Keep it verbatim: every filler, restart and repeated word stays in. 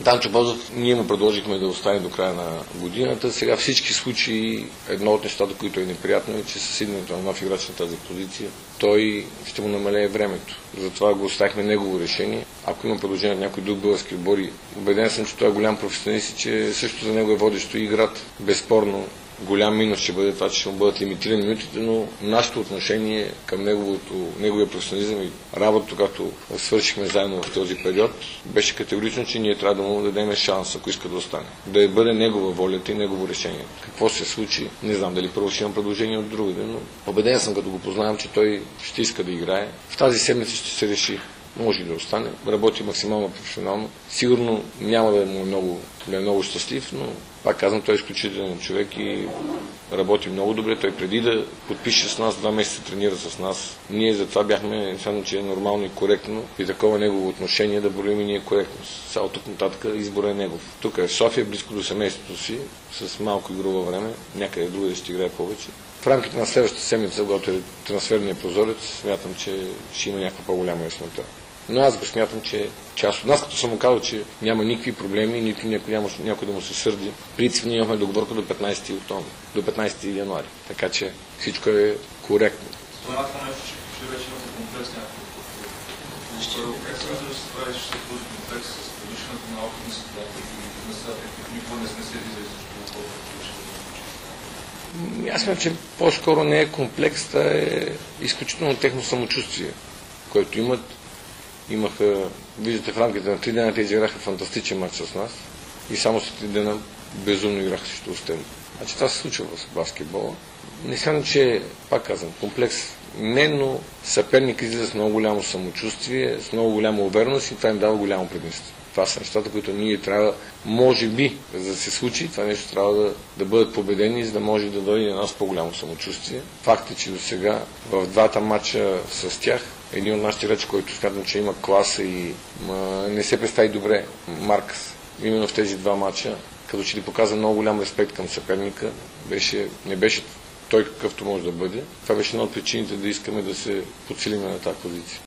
Танчо Бозов, ние му предложихме да остане до края на годината. Сега всички случаи, едно от нещата, които е неприятно, е, че със идването на нов играч на тази позиция, той ще му намалее времето. Затова го оставихме негово решение. Ако има предложение от някой друг български отбори, убеден съм, че той е голям професионалист и че също за него е водещо и играта. Безспорно, голям минус ще бъде това, че ще му бъдат лимитирани минутите, но нашето отношение към неговото, неговия професионализъм и работата, когато свършихме заедно в този период, беше категорично, че ние трябва да му дадем шанс, ако иска да остане. Да бъде негова волята и негово решение. Какво се случи, не знам дали първо ще имам предложение от другаде, но убеден съм, като го познавам, че той ще иска да играе. В тази седмица ще се реши. Може да остане, работи максимално професионално. Сигурно няма да е много, да е много щастлив, но пак казвам, той е изключителен човек и работи много добре. Той преди да подпише с нас, два месеца тренира с нас. Ние затова бяхме, само че е нормално и коректно и такова негово отношение да броим и ние коректно. Сега от тук нататък избора е негов. Тук е в София, близко до семейството си, с малко игрово време, някъде другаде ще играе повече. В рамките на следващата седмица, когато е трансферният прозорец, смятам, че ще има някаква по-голяма яснота. Но аз го смятам, че част от нас, като съм му казал, че няма никакви проблеми, нито някой, няма, някой да му се сърди. Принцип, ние имахме договорка до петнайсети октомври, до петнайсети януари. Така че всичко е коректно. Споменахме нещо, че вече имате комплекс някакъв. Как се виждаш с това, че ще този комплекс с повишенето на опитни съдатели и нещата, които никога не сме следи за всичко? Аз смятам, че по-скоро не е комплекс, а е изключително техно самочувствие, което имат. Имаха, виждате, в рамките на три дена те изиграха фантастичен матч с нас и само след три дена безумно играха срещу Устен. Значи това се случва в баскетбола. Не смятам, че, пак казвам, комплекс не, но съперник излиза с много голямо самочувствие, с много голяма увереност и това им дава голямо предимство. Това са нещата, които ние трябва, може би, за да се случи, това нещо трябва да, да бъдат победени, за да може да дойде на нас по-голямо самочувствие. Факт е, че до сега в двата матча с тях, един от нашите речи, който смятам, че има класа и ма, не се представи добре, Маркс, именно в тези два матча, като че ли показа много голям респект към съперника, беше, не беше той какъвто може да бъде. Това беше една от причините да искаме да се подсилиме на тази позиция.